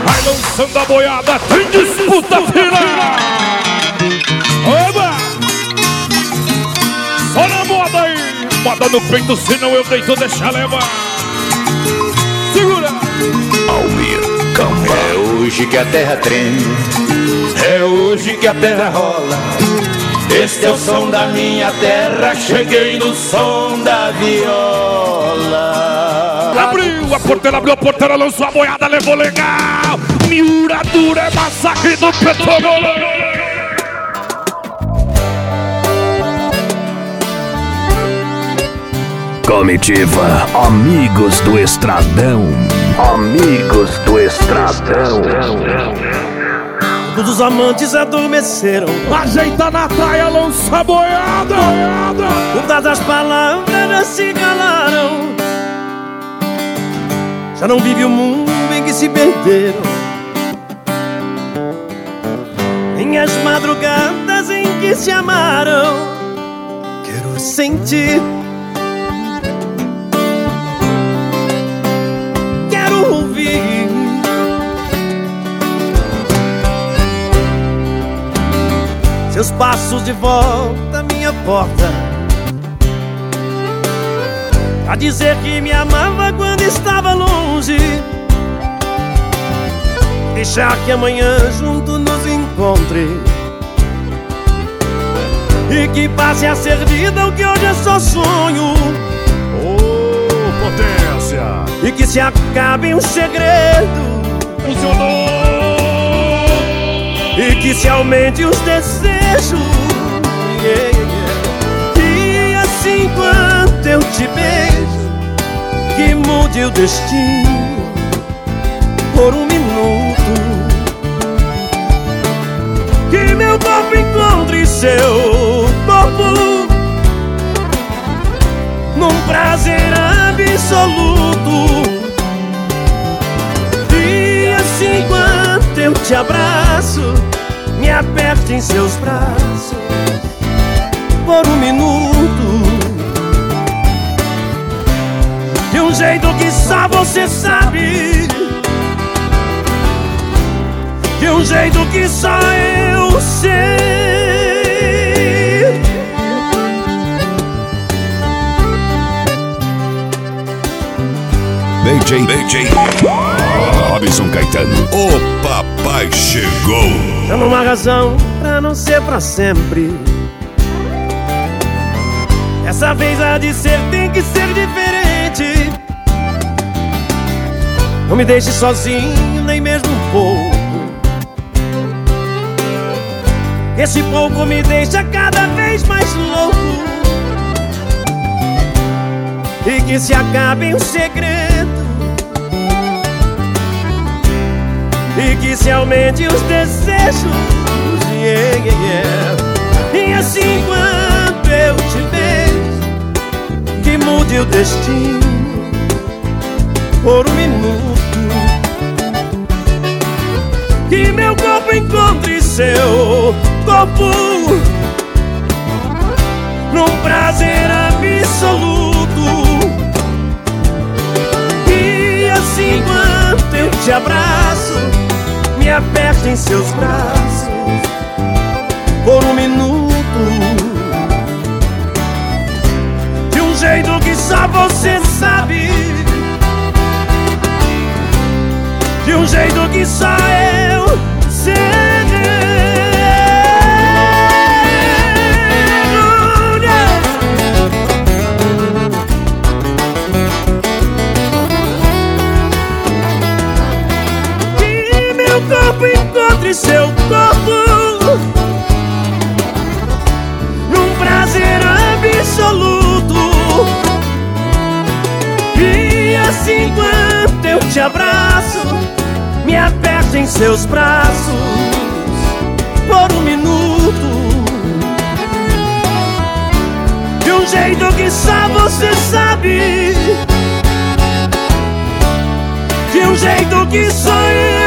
Vai lançando a boiada, tem disputa final. Oba! Só na moda aí, moda no peito, senão eu deito, deixa levar. Segura! Almir Camba. É hoje que a terra treme, é hoje que a terra rola. Este é o som da minha terra, cheguei no som da viola. Abriu a porteira, lançou a boiada, levou legal. Miura dura, é massacre do Petrolão. Comitiva Amigos do Estradão. Amigos do Estradão. Todos os amantes adormeceram. Ajeita na praia, lança a boiada. Todas as palavras já se calaram. Já não vive o mundo em que se perderam, nem as madrugadas em que se amaram. Quero sentir, quero ouvir seus passos de volta à minha porta, a dizer que me amava quando estava longe. Deixar que amanhã junto nos encontre e que passe a ser vida o que hoje é só sonho. Oh, potência! E que se acabe um segredo, Funcionou! e que se aumente os desejos. E assim quando eu te beijo, que mude o destino por um minuto, que meu corpo encontre seu corpo num prazer absoluto. E assim quando eu te abraço, me aperte em seus braços por um minuto, de um jeito que só você sabe, de um jeito que só eu sei. DJ Robson Caetano. O papai chegou. Já não há razão pra não ser pra sempre. Essa vez há de ser, tem que ser diferente. Não me deixe sozinho, nem mesmo um pouco. Esse pouco me deixa cada vez mais louco. E que se acabe um segredo, e que se aumente os desejos. E assim quando eu te beijo, que mude o destino por um minuto, que meu corpo encontre seu corpo num prazer absoluto. E assim quando eu te abraço, me aperte em seus braços por um minuto, de um jeito que só você sabe, de um jeito que só eu sei. Encontre seu corpo num prazer absoluto. E assim quando eu te abraço, me aperte em seus braços por um minuto, de um jeito que só você sabe, de um jeito que só eu